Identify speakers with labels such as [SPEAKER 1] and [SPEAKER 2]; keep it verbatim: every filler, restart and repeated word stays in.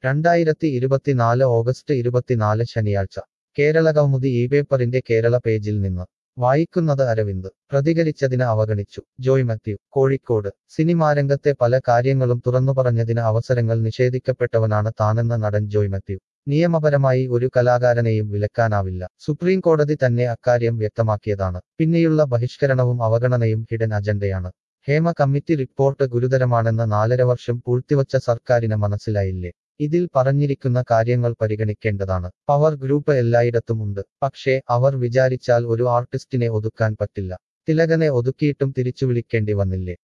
[SPEAKER 1] രണ്ടായിരത്തി ഇരുപത്തിനാല് ഓഗസ്റ്റ് ഇരുപത്തിനാല് ശനിയാഴ്ച കേരളകൗമുദി ഈ പേപ്പറിന്റെ കേരള പേജിൽ നിന്ന് വായിക്കുന്നത് അരവിന്ദ് പ്രതികരിച്ചതിന് അവഗണിച്ചു ജോയ് മാത്യു കോഴിക്കോട് സിനിമാരംഗത്തെ പല കാര്യങ്ങളും തുറന്നുപറഞ്ഞതിന് അവസരങ്ങൾ നിഷേധിക്കപ്പെട്ടവനാണ് താനെന്ന നടൻ ജോയ് മാത്യു നിയമപരമായി ഒരു കലാകാരനെയും വിലക്കാനാവില്ല സുപ്രീം കോടതി തന്നെ അക്കാര്യം വ്യക്തമാക്കിയതാണ് പിന്നെയുള്ള ബഹിഷ്കരണവും അവഗണനയും ഹിഡൻ അജണ്ടയാണ് ഹേമ കമ്മിറ്റി റിപ്പോർട്ട് ഗുരുതരമാണെന്ന് നാലര വർഷം പൂഴ്ത്തിവച്ച സർക്കാരിന് മനസ്സിലായില്ലേ ഇതിൽ പറഞ്ഞിരിക്കുന്ന കാര്യങ്ങൾ പരിഗണിക്കേണ്ടതാണ് പവർ ഗ്രൂപ്പ് എല്ലായിടത്തും ഉണ്ട് പക്ഷേ അവർ വിചാരിച്ചാൽ ഒരു ആർട്ടിസ്റ്റിനെ ഒതുക്കാൻ പറ്റില്ല തിലകനെ ഒതുക്കിയിട്ടും തിരിച്ചു വിളിക്കേണ്ടി വന്നില്ലേ